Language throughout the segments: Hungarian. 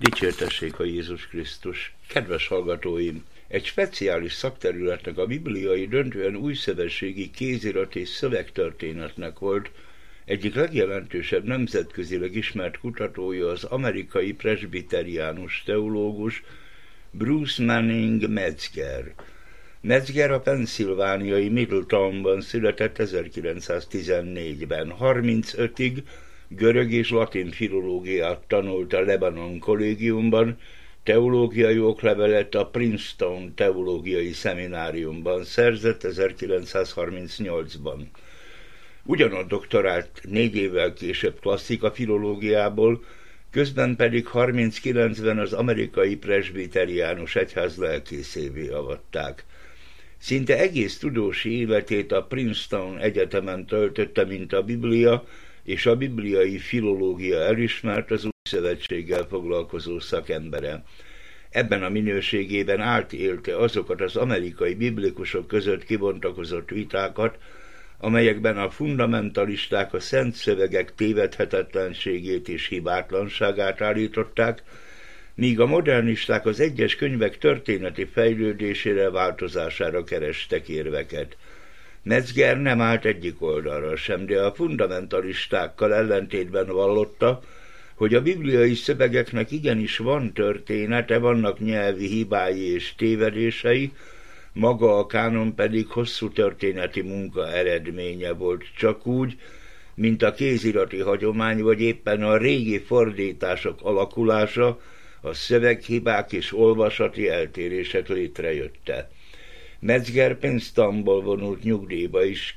Dicsértessék a Jézus Krisztus! Kedves hallgatóim! Egy speciális szakterületnek, a bibliai, döntően újszövetségi kézirat és szövegtörténetnek volt egyik legjelentősebb nemzetközileg ismert kutatója az amerikai presbiteriánus teológus Bruce Manning Metzger. Metzger a pennsylvániai Middletownban született 1914-ben. 35-ig görög és latin filológiát tanult a Lebanon kollégiumban, teológiai oklevelet a Princeton teológiai szemináriumban szerzett 1938-ban. Ugyanott doktorált 4 évvel később klasszika filológiából, közben pedig 39-ben az amerikai presbiteriánus egyház lelkészévé avatták. Szinte egész tudósi életét a Princeton Egyetemen töltötte, mint a Biblia és a bibliai filológia elismert, az Újszövetséggel foglalkozó szakembere. Ebben a minőségében átélte azokat az amerikai biblikusok között kibontakozott vitákat, amelyekben a fundamentalisták a szent szövegek tévedhetetlenségét és hibátlanságát állították, míg a modernisták az egyes könyvek történeti fejlődésére, változására kerestek érveket. Metzger nem állt egyik oldalra sem, de a fundamentalistákkal ellentétben vallotta, hogy a bibliai szövegeknek igenis van története, vannak nyelvi hibái és tévedései, maga a kánon pedig hosszú történeti munka eredménye volt, csak úgy, mint a kézirati hagyomány, vagy éppen a régi fordítások alakulása, a szöveghibák és olvasati eltérések létrejötte. Metzger Princetonból vonult nyugdíjba is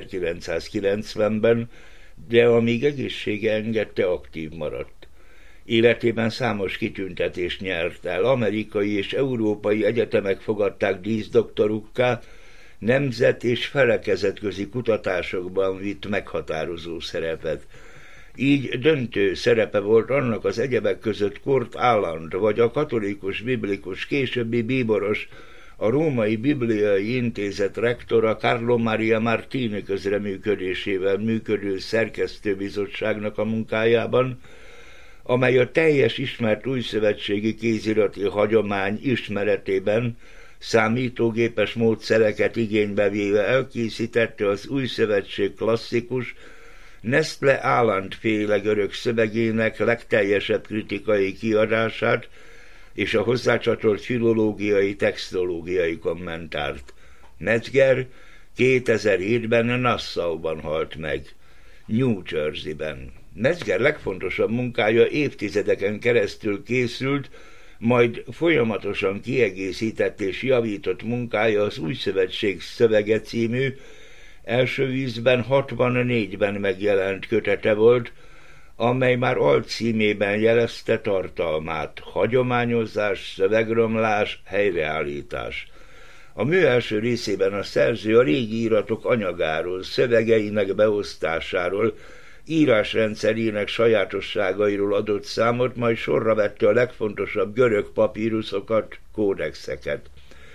1990-ben, de amíg egészsége engedte, aktív maradt. Életében számos kitüntetést nyert el, amerikai és európai egyetemek fogadták díszdoktorukká, nemzet- és felekezetközi kutatásokban vitt meghatározó szerepet. Így döntő szerepe volt annak az egyebek között Kurt Aland, vagy a katolikus biblikus, későbbi bíboros, a Római Bibliai Intézet rektora Carlo Maria Martini közreműködésével működő szerkesztőbizottságnak a munkájában, amely a teljes ismert újszövetségi kézirati hagyomány ismeretében számítógépes módszereket igénybe véve elkészítette az újszövetség klasszikus, Nestle Aland féle görög szövegének legteljesebb kritikai kiadását és a hozzácsatolt filológiai, textológiai kommentárt. Metzger 2007-ben Nassauban halt meg, New Jerseyben. Metzger legfontosabb munkája évtizedeken keresztül készült, majd folyamatosan kiegészített és javított munkája az Újszövetség szövege című, első ízben 64-ben megjelent kötete volt, amely már alcímében jelezte tartalmát: hagyományozás, szövegromlás, helyreállítás. A mű első részében a szerző a régi íratok anyagáról, szövegeinek beosztásáról, írásrendszerének sajátosságairól adott számot, majd sorra vette a legfontosabb görög papíruszokat, kódexeket.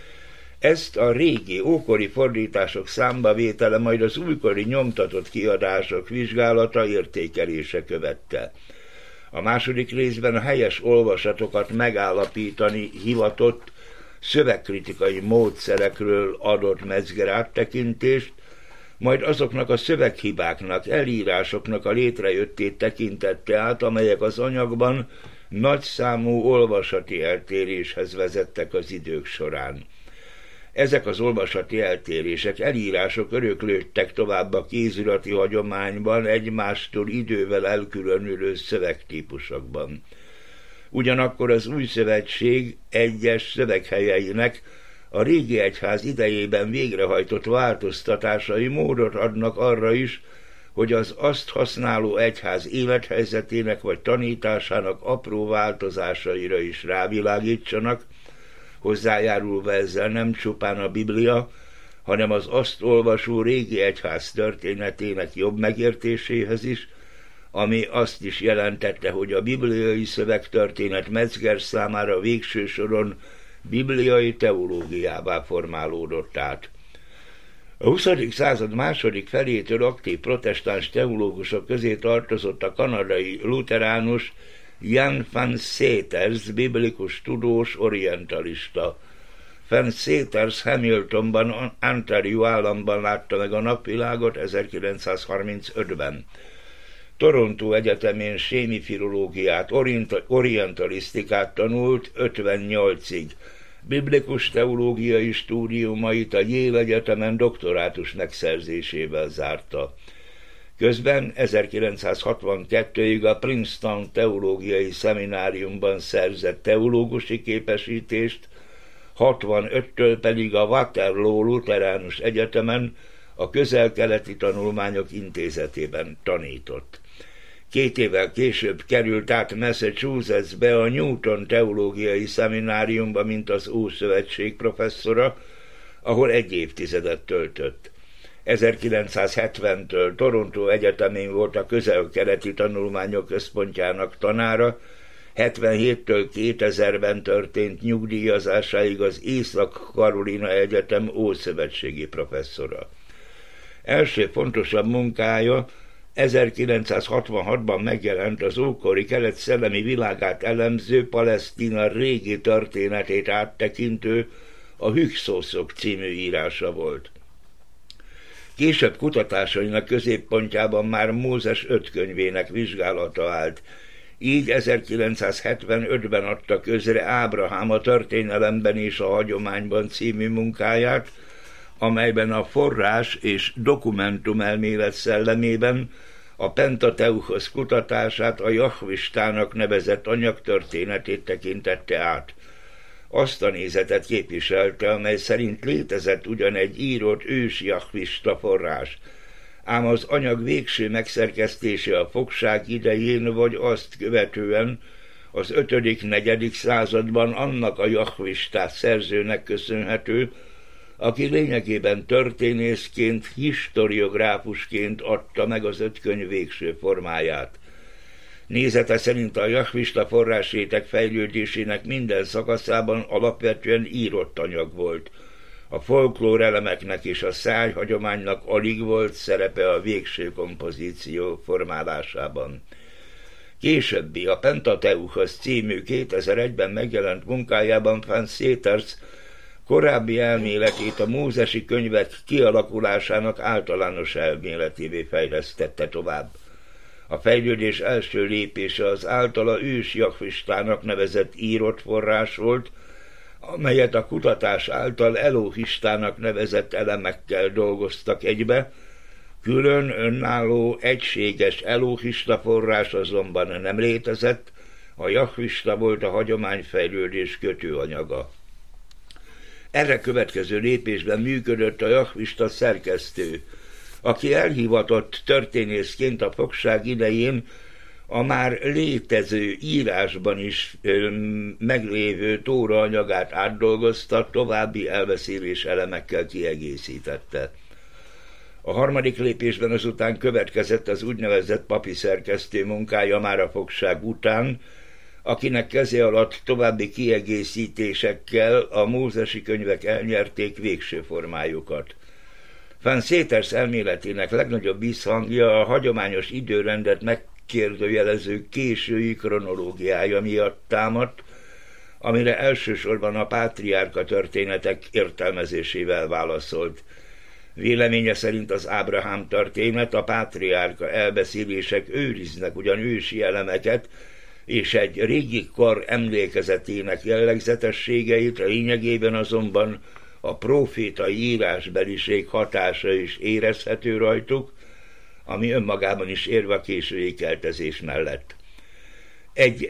Ezt a régi, ókori fordítások számbavétele, majd az újkori nyomtatott kiadások vizsgálata, értékelése követte. A második részben a helyes olvasatokat megállapítani hivatott szövegkritikai módszerekről adott Metzger áttekintést, majd azoknak a szöveghibáknak, elírásoknak a létrejöttét tekintette át, amelyek az anyagban nagyszámú olvasati eltéréshez vezettek az idők során. Ezek az olvasati eltérések, elírások öröklődtek tovább a kézirati hagyományban, egymástól idővel elkülönülő szövegtípusokban. Ugyanakkor az Újszövetség egyes szöveghelyeinek a régi egyház idejében végrehajtott változtatásai módot adnak arra is, hogy az azt használó egyház élethelyzetének vagy tanításának apró változásaira is rávilágítsanak, hozzájárulva ezzel nem csupán a Biblia, hanem az azt olvasó régi egyház történetének jobb megértéséhez is, ami azt is jelentette, hogy a bibliai szövegtörténet Metzger számára végső soron bibliai teológiává formálódott át. A 20. század második felétől aktív protestáns teológusok közé tartozott a kanadai luteránus Jan van Seters, biblikus tudós, orientalista. Van Seters Hamiltonban, Ontario államban látta meg a napvilágot 1935-ben. Toronto Egyetemén sémifilológiát, orientalisztikát tanult 58-ig. Biblikus teológiai stúdiumait a Yale Egyetemen doktorátus megszerzésével zárta. Közben 1962-ig a Princeton Teológiai Szemináriumban szerzett teológusi képesítést, 65-től pedig a Waterloo Lutheránus Egyetemen a Közel-Keleti Tanulmányok Intézetében tanított. 2 évvel később került át Massachusettsbe a Newton Teológiai Szemináriumba, mint az Ószövetség professzora, ahol 1 évtizedet töltött. 1970-től Toronto Egyetemén volt a Közel-Keleti Tanulmányok Központjának tanára, 77-től 2000-ben történt nyugdíjazásáig az Észak-Carolina Egyetem ószövetségi professzora. Első fontosabb munkája 1966-ban megjelent az ókori kelet szellemi világát elemző, Palesztina régi történetét áttekintő, a Hükszoszok című írása volt. Később kutatásainak középpontjában már Mózes 5 könyvének vizsgálata állt. Így 1975-ben adta közre Ábrahám a történelemben és a hagyományban című munkáját, amelyben a forrás és dokumentumelmélet szellemében a Pentateuchosz kutatását, a jahvistának nevezett anyagtörténetét tekintette át. Azt a nézetet képviselte, amely szerint létezett ugyan egy írott ős jahvista forrás, ám az anyag végső megszerkesztése a fogság idején vagy azt követően az 5.-4. században annak a jahvistát szerzőnek köszönhető, aki lényegében történészként, historiográfusként adta meg az 5 könyv végső formáját. Nézete szerint a jahvista forrásréteg fejlődésének minden szakaszában alapvetően írott anyag volt. A folklór elemeknek és a szájhagyománynak alig volt szerepe a végső kompozíció formálásában. Későbbi, a Pentateuchosz című 2001-ben megjelent munkájában Van Seters korábbi elméletét a mózesi könyvek kialakulásának általános elméletévé fejlesztette tovább. A fejlődés első lépése az általa ős jahvistának nevezett írott forrás volt, amelyet a kutatás által elohistának nevezett elemekkel dolgoztak egybe, külön önálló, egységes elohista forrás azonban nem létezett, a jahvista volt a hagyományfejlődés kötőanyaga. Erre következő lépésben működött a jahvista szerkesztő, aki elhivatott történészként a fogság idején a már létező írásban is meglévő tóra anyagát átdolgozta, további elbeszélés elemekkel kiegészítette. A harmadik lépésben azután következett az úgynevezett papi szerkesztő munkája már a fogság után, akinek keze alatt további kiegészítésekkel a mózesi könyvek elnyerték végső formájukat. Van Seters elméletének legnagyobb visszhangja a hagyományos időrendet megkérdőjelező késői kronológiája miatt támadt, amire elsősorban a pátriárka történetek értelmezésével válaszolt. Véleménye szerint az Ábrahám történet, a pátriárka elbeszélések őriznek ugyan ősi elemeket, és egy régi kor emlékezetének jellegzetességeit, lényegében azonban a prófétai írásbeliség hatása is érezhető rajtuk, ami önmagában is érve a késői keltezés mellett. Egy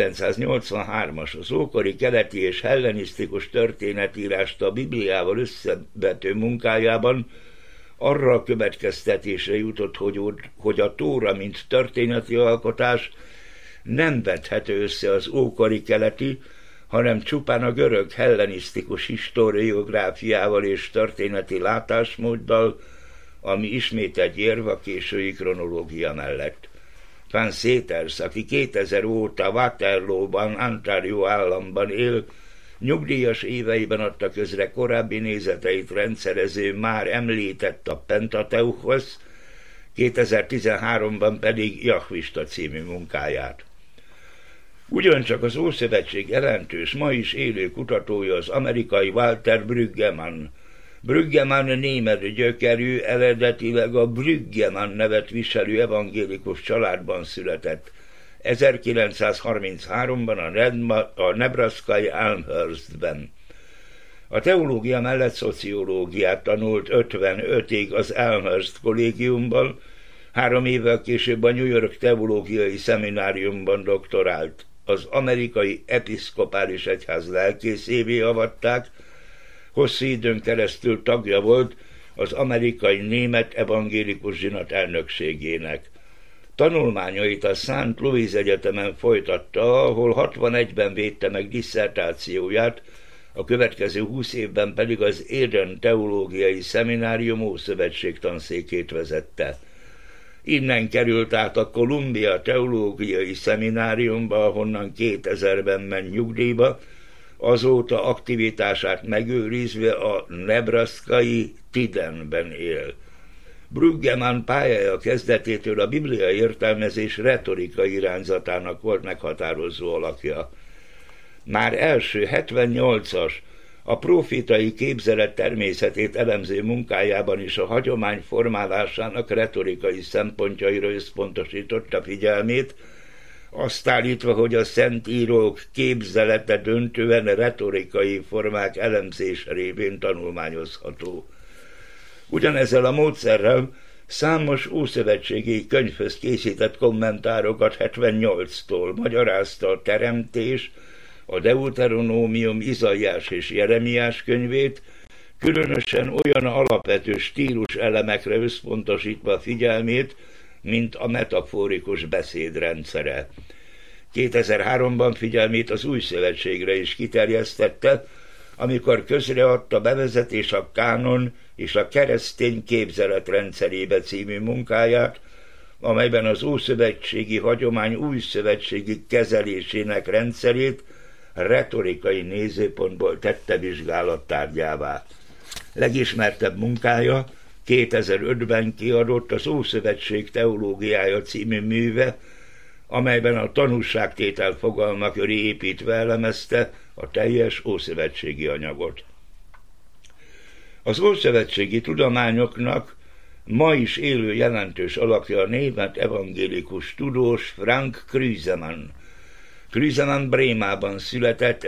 1983-as az ókori keleti és hellenisztikus történetírást a Bibliával összevető munkájában arra a következtetésre jutott, hogy a Tóra, mint történeti alkotás nem vethető össze az ókori keleti, hanem csupán a görög hellenisztikus historiográfiával és történeti látásmóddal, ami ismét egy érv a késői kronológia mellett. Van Seters, aki 2000 óta Waterloo-ban, Ontario államban él, nyugdíjas éveiben adta közre korábbi nézeteit rendszerező, már említett a Pentateuchosz, 2013-ban pedig Jahvista című munkáját. Ugyancsak az Ószövetség jelentős, ma is élő kutatója az amerikai Walter Brueggemann. Brueggemann német gyökerű, eredetileg a Brüggemann nevet viselő evangélikus családban született. 1933-ban a nebraskai Elmhurstben. A teológia mellett szociológiát tanult 55-ig az Elmhurst kollégiumban, 3 évvel később a New York teológiai szemináriumban doktorált. Az amerikai episzkopális egyház lelkészévé avatták, hosszú időn keresztül tagja volt az amerikai német evangélikus zsinat elnökségének. Tanulmányait a St. Louis Egyetemen folytatta, ahol 61-ben védte meg disszertációját, a következő 20 évben pedig az Eden teológiai szeminárium ószövetség tanszékét vezette. Innen került át a Columbia teológiai szemináriumba, ahonnan 2000-ben ment nyugdíjba, azóta aktivitását megőrizve a nebraskai Tidenben él. Brueggemann pályája kezdetétől a Biblia értelmezés retorikai irányzatának volt meghatározó alakja. Már első 78-as, a profétai képzelet természetét elemző munkájában is a hagyomány formálásának retorikai szempontjaira összpontosította figyelmét, azt állítva, hogy a szentírók képzelete döntően retorikai formák elemzése révén tanulmányozható. Ugyanezzel a módszerrel számos ószövetségi könyvhöz készített kommentárokat 78-tól magyarázta a Teremtés, a Deuteronómium, Izaiás és Jeremiás könyvét, különösen olyan alapvető stílus elemekre összpontosítva a figyelmét, mint a metaforikus beszéd rendszere. 2003-ban figyelmét az Új Szövetségre is kiterjesztette, amikor közreadta Bevezetés a kánon és a keresztény képzelet rendszerébe című munkáját, amelyben az ószövetségi hagyomány újszövetségi kezelésének rendszerét retorikai nézőpontból tette vizsgálattárgyává. Legismertebb munkája 2005-ben kiadott az Ószövetség teológiája című műve, amelyben a tanúságtétel fogalma köré építve elemezte a teljes ószövetségi anyagot. Az ószövetségi tudományoknak ma is élő jelentős alakja a német evangélikus tudós Frank Krüsemann. Krüsemann Brémában született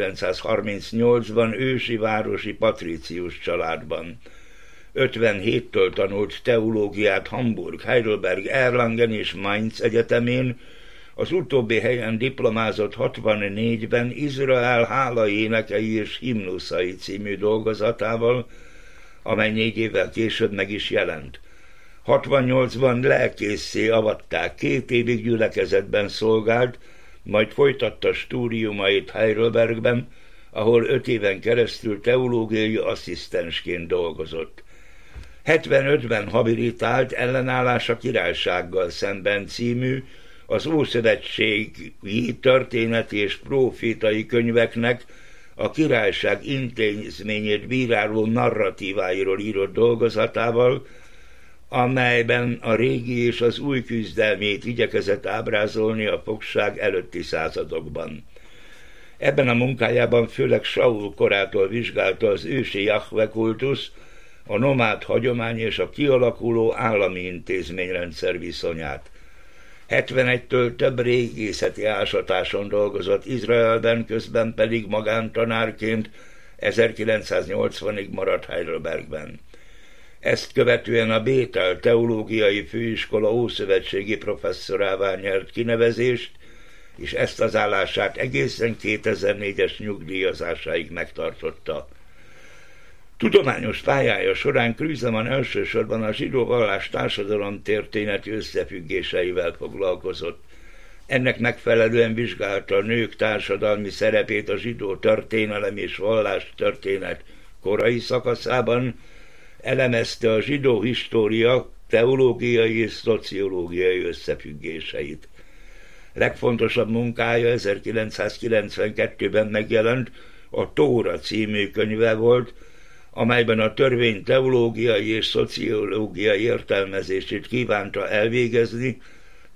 1938-ban ősi városi patricius családban. 57-től tanult teológiát Hamburg, Heidelberg, Erlangen és Mainz egyetemén, az utóbbi helyen diplomázott 64-ben Izrael hálaénekei és himnuszai című dolgozatával, amely 4 évvel később meg is jelent. 68-ban lelkésszé avatták, 2 évig gyülekezetben szolgált, majd folytatta stúdiumait Heidelbergben, ahol 5 éven keresztül teológiai asszisztensként dolgozott. 75-ben habilitált Ellenállás a királysággal szemben című, az ószövetségi történeti és prófétai könyveknek a királyság intézményét bíráló narratíváiról írott dolgozatával, amelyben a régi és az új küzdelmét igyekezett ábrázolni a fogság előtti századokban. Ebben a munkájában főleg Saul korától vizsgálta az ősi Jahve kultusz, a nomád hagyomány és a kialakuló állami intézményrendszer viszonyát. 71-től több régészeti ásatáson dolgozott Izraelben, közben pedig magántanárként 1980-ig maradt Heidelbergben. Ezt követően a Bétel Teológiai Főiskola ószövetségi professzorává nyert kinevezést, és ezt az állását egészen 2004-es nyugdíjazásáig megtartotta. Tudományos pályája során Krüsemann elsősorban a zsidó vallás társadalomtörténeti összefüggéseivel foglalkozott. Ennek megfelelően vizsgálta a nők társadalmi szerepét a zsidó történelem és vallástörténet korai szakaszában, elemezte a zsidó história teológiai és szociológiai összefüggéseit. Legfontosabb munkája 1992-ben megjelent a Tóra című könyve volt, amelyben a törvény teológiai és szociológiai értelmezését kívánta elvégezni,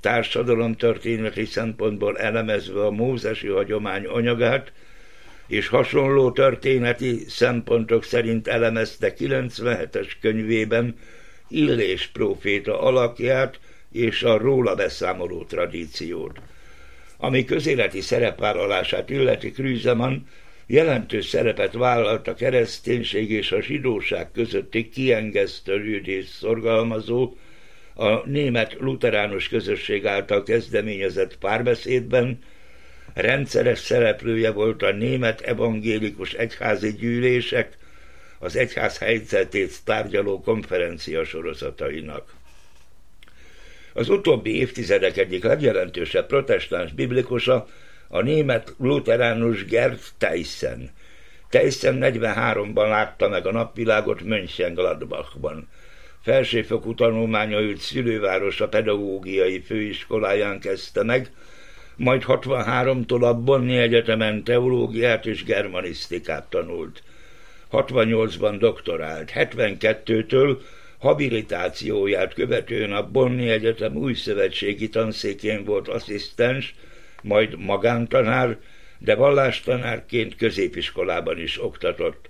társadalomtörténeti szempontból elemezve a mózesi hagyomány anyagát, és hasonló történeti szempontok szerint elemezte 97-es könyvében Illés próféta alakját és a róla beszámoló tradíciót. Ami közéleti szerepvállalását illeti, Krüsemann jelentős szerepet vállalt a kereszténység és a zsidóság közötti kiengesztelődést szorgalmazó, a német lutheránus közösség által kezdeményezett párbeszédben, rendszeres szereplője volt a német evangélikus egyházi gyűlések, az egyház helyzetét tárgyaló konferencia sorozatainak. Az utóbbi évtizedek egyik legjelentősebb protestáns biblikusa a német lutheránus Gerd Theissen. Theissen 43-ban látta meg a napvilágot Mönchengladbachban. Felsőfokú tanulmányait szülővárosa pedagógiai főiskoláján kezdte meg, majd 63-tól a Bonni Egyetemen teológiát és germanisztikát tanult. 68-ban doktorált, 72-től habilitációját követően a Bonni Egyetem újszövetségi tanszékén volt asszisztens, majd magántanár, de vallástanárként középiskolában is oktatott.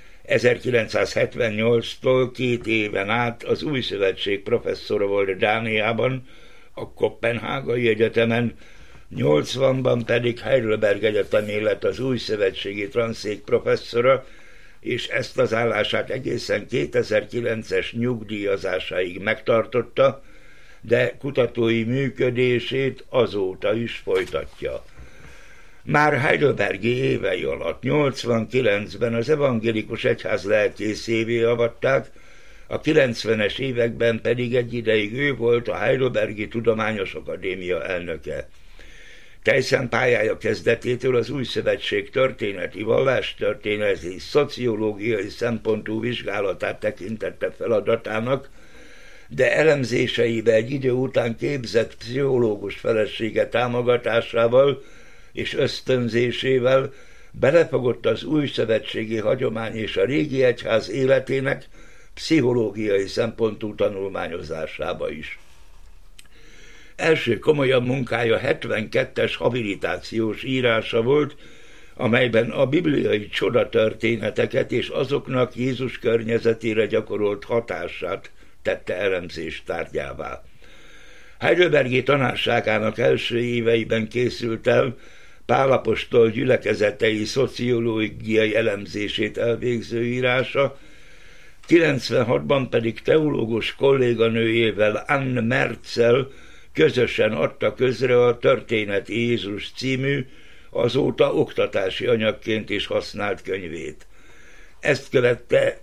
1978-tól 2 éven át az újszövetség professzora volt Dániában, a Koppenhágai Egyetemen, 80-ban pedig Heidelberg Egyetemén lett az újszövetségi tanszék professzora, és ezt az állását egészen 2009-es nyugdíjazásáig megtartotta, de kutatói működését azóta is folytatja. Már heidelbergi évei alatt 89-ben az evangélikus egyház lelkészévé avatták, a 90-es években pedig egy ideig ő volt a Heidelbergi Tudományos Akadémia elnöke. Theissen pályája kezdetétől az újszövetség történeti, vallástörténeti, szociológiai szempontú vizsgálatát tekintette feladatának, de elemzéseibe egy idő után képzett pszichológus felesége támogatásával és ösztönzésével belefogott az újszövetségi hagyomány és a régi egyház életének pszichológiai szempontú tanulmányozásába is. Első komolyabb munkája 72-es habilitációs írása volt, amelyben a bibliai csodatörténeteket és azoknak Jézus környezetére gyakorolt hatását tette elemzés tárgyává. Heidelbergi tanárságának első éveiben készült el Pál apostol gyülekezetei szociológiai elemzését elvégző írása, 96-ban pedig teológus kolléganőjével Anne Merzel közösen adta közre a Történeti Jézus című, azóta oktatási anyagként is használt könyvét. Ezt követte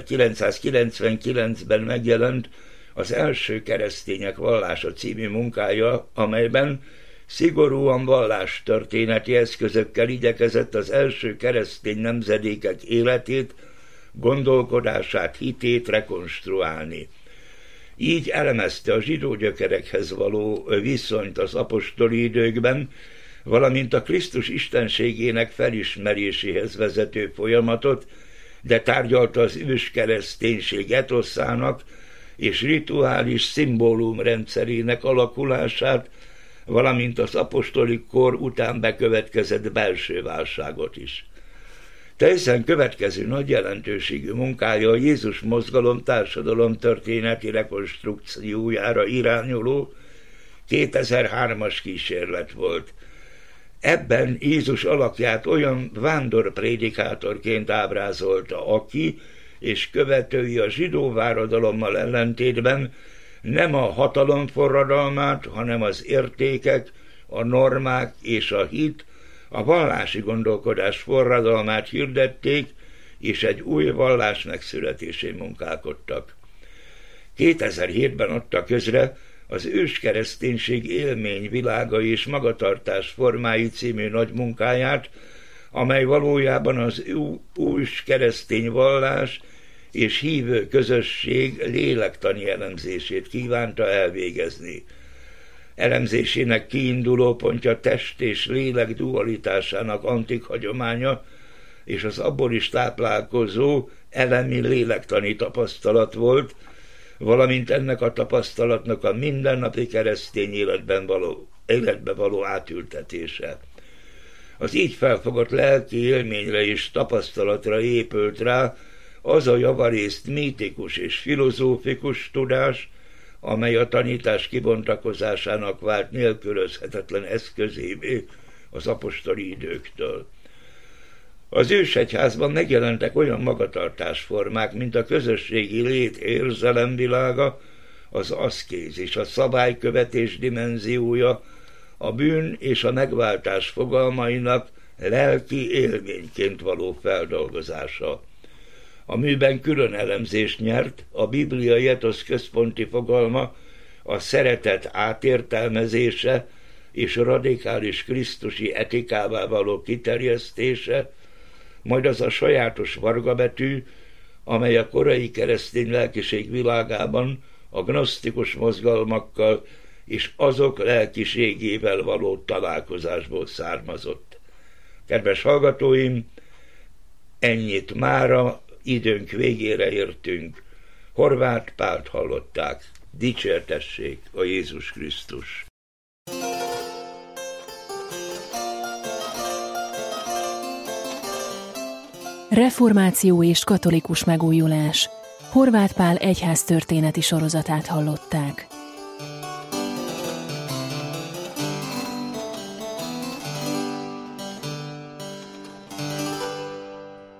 1999-ben megjelent az Első keresztények vallása című munkája, amelyben szigorúan vallástörténeti eszközökkel igyekezett az első keresztény nemzedékek életét, gondolkodását, hitét rekonstruálni. Így elemezte a zsidó gyökerekhez való viszonyt az apostoli időkben, valamint a Krisztus istenségének felismeréséhez vezető folyamatot, de tárgyalta az őskereszténység etoszának és rituális szimbólumrendszerének alakulását, valamint az apostoli kor után bekövetkezett belső válságot is. Theissen következő nagy jelentőségű munkája a Jézus mozgalom társadalomtörténeti rekonstrukciójára irányuló 2003-as kísérlet volt. Ebben Jézus alakját olyan vándorprédikátorként ábrázolta, aki és követői a zsidó váradalommal ellentétben nem a hatalom forradalmát, hanem az értékek, a normák és a hit, a vallási gondolkodás forradalmát hirdették, és egy új vallás megszületésén munkálkodtak. 2007-ben adta közre az őskereszténység élmény, világa és magatartás formái című nagy munkáját, amely valójában az őskeresztény vallás és hívő közösség lélektani elemzését kívánta elvégezni. Elemzésének kiinduló pontja test és lélek dualitásának antik hagyománya és az abból is táplálkozó elemi lélektani tapasztalat volt, valamint ennek a tapasztalatnak a mindennapi keresztény életbe való átültetése. Az így felfogott lelki élményre és tapasztalatra épült rá az a javarészt mítikus és filozófikus tudás, amely a tanítás kibontakozásának vált nélkülözhetetlen eszközévé az apostoli időktől. Az ősegyházban megjelentek olyan magatartásformák, mint a közösségi lét érzelemvilága, az aszkézis, a szabálykövetés dimenziója, a bűn és a megváltás fogalmainak lelki élményként való feldolgozása. A műben külön elemzést nyert a bibliai etosz központi fogalma, a szeretet átértelmezése és radikális krisztusi etikává való kiterjesztése, majd az a sajátos vargabetű, amely a korai keresztény lelkiség világában a gnosztikus mozgalmakkal és azok lelkiségével való találkozásból származott. Kedves hallgatóim, ennyit mára, időnk végére értünk. Horváth Pált hallották. Dicsértessék a Jézus Krisztus! Reformáció és katolikus megújulás. Horváth Pál egyháztörténeti sorozatát hallották.